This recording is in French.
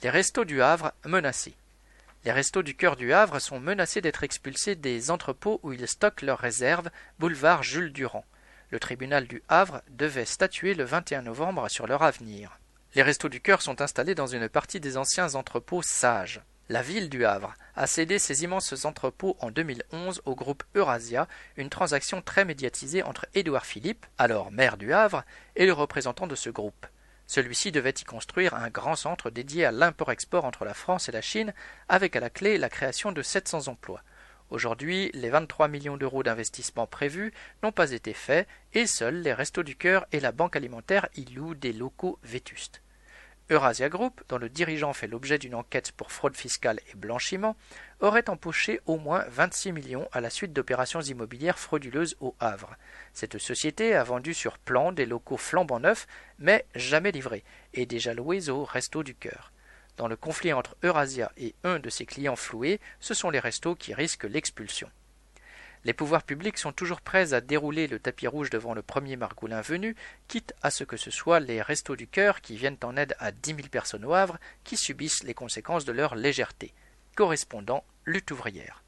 Les restos du Havre menacés. Les restos du cœur du Havre sont menacés d'être expulsés des entrepôts où ils stockent leurs réserves, boulevard Jules Durand. Le tribunal du Havre devait statuer le 21 novembre sur leur avenir. Les restos du cœur sont installés dans une partie des anciens entrepôts Sage. La ville du Havre a cédé ces immenses entrepôts en 2011 au groupe Eurasia, une transaction très médiatisée entre Édouard Philippe, alors maire du Havre, et le représentant de ce groupe. Celui-ci devait y construire un grand centre dédié à l'import-export entre la France et la Chine, avec à la clé la création de 700 emplois. Aujourd'hui, les 23 millions d'euros d'investissement prévus n'ont pas été faits et seuls les Restos du Cœur et la Banque alimentaire y louent des locaux vétustes. Eurasia Group, dont le dirigeant fait l'objet d'une enquête pour fraude fiscale et blanchiment, aurait empoché au moins 26 millions à la suite d'opérations immobilières frauduleuses au Havre. Cette société a vendu sur plan des locaux flambant neufs, mais jamais livrés, et déjà loués aux Restos du Cœur. Dans le conflit entre Eurasia et un de ses clients floués, ce sont les restos qui risquent l'expulsion. Les pouvoirs publics sont toujours prêts à dérouler le tapis rouge devant le premier margoulin venu, quitte à ce que ce soit les Restos du Cœur qui viennent en aide à 10 000 personnes au Havre qui subissent les conséquences de leur légèreté. Correspondant Lutte ouvrière.